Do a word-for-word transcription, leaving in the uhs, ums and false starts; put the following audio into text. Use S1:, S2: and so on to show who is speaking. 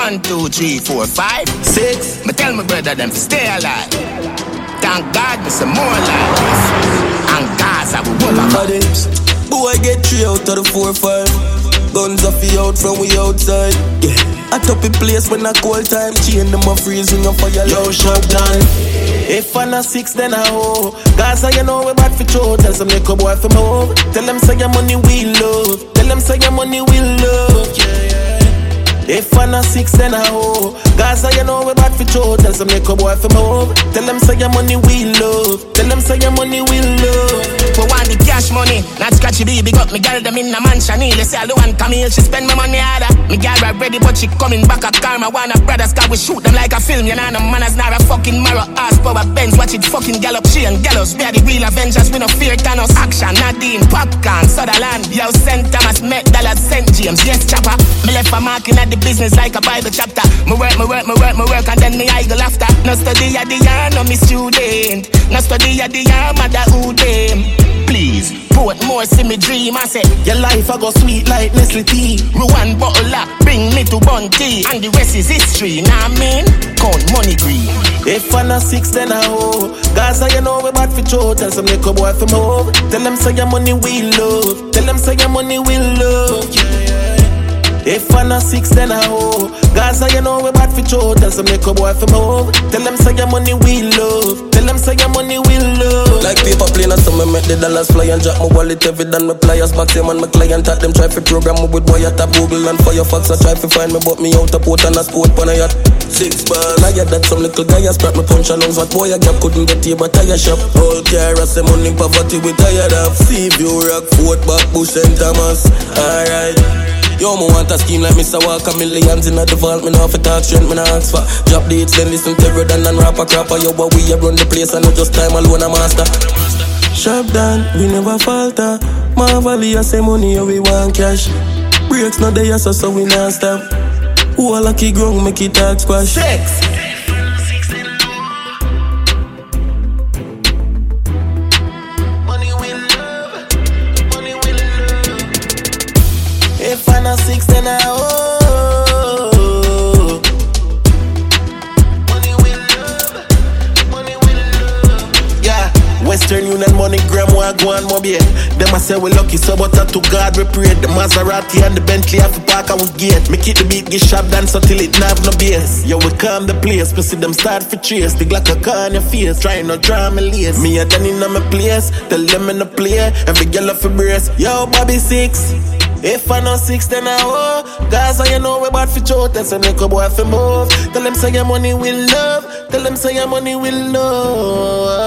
S1: One, two, three, four, five, six. Me tell my brother them to stay alive. Thank God me some more like this. And Gaza we will have
S2: it. Boy get three out of the four, five. Guns off the out from we outside. Yeah. I top in place when I call time. Chain them a freezing up fire. Yo, shut down. If I'm not six, then I hoe. Gaza, you know we bad for show. Tell some little boy from home. Tell them say your money we love. Tell them say your money we love. Yeah, yeah. If I'm not six, then I hoe. Gaza, you know we bad for show. Tell some little boy from home. Tell them say your money we love. Tell them say your money we love.
S1: For one the cash money, not scratchy baby. Got me girl them in a mansion. They say I don't want Camille, she spend my money harder. Me girl right ready, but she coming back a karma. Wanna brothers, cause we shoot them like a film. You know no manners, not a fucking marrow. Ass power Benz, watch it fucking gallop. She and gallows, we are the real Avengers. We no fear Thanos. Action, Nadine, Popcorn, Sutherland. Yo, Saint Thomas, Met Dallas, Saint James. Yes, chopper. Me left a marking at the business like a Bible chapter. Me work, me work, me work, me work, and then me I go after. No study at the yarn, no me student. No study at the yarn, mother who them. Please, put more see me dream. I say, your life I go sweet like Nestle tea. Ruan bottle up, bring me to Bunty. And the rest is history, nah man. Count money green.
S2: If I'm not six, then I hoe. Gaza, you know we bad for show. Tell some little boy from home. Tell them say your money we love. Tell them say your money we love. Yeah, yeah. If I'm not six, then I hoe. Gaza, you know we bad for show. Tell some little boy from home. Tell them say your money we love. Tell them say your money we love. Like paper plane, so me make the dollars fly and drop my wallet every done my pliers. Back them and my client at them try to program me with boy at a Google and Firefox. I try to find me, but me out a port and a sport pan a yacht. Six bars, I had that some little guy a scrap me punch along. What boy I gap couldn't get here but tire shop. All care I say money poverty we tired of. See view rock, Fort back, Bush and Thomas. Alright. Yo, me want a scheme like Mister Walker. Millions in a default, me not for talk strength, me not ask for. Drop the hits, then listen to Redden and rapper crapper. Yo, but we a run the place and not just time alone a master. Sharp down, we never falter. Marvelly, I say money, we want cash. Breaks not there, so, so we not stop. Who a lucky ground, make it talk squash. Six. If I'm not six, then I owe. Money will love, money will love. Yeah, Western Union, MoneyGram, Wagwan, Mobile. Them I say we lucky, so but to God we pray. The Maserati and the Bentley have to park our gate. Make it the beat, get sharp dance until it have no bass. Yo, we calm the place, we see them start for chase. The Glock a car on your face, trying no drama lace. Me a done in my place, tell them in the play. Every girl off a brace, yo, Bobby six. If I'm not six, then I owe. Gaza, you know we bad for show. Tell some little boy for move. Tell them say your money will love. Tell them say your money will love.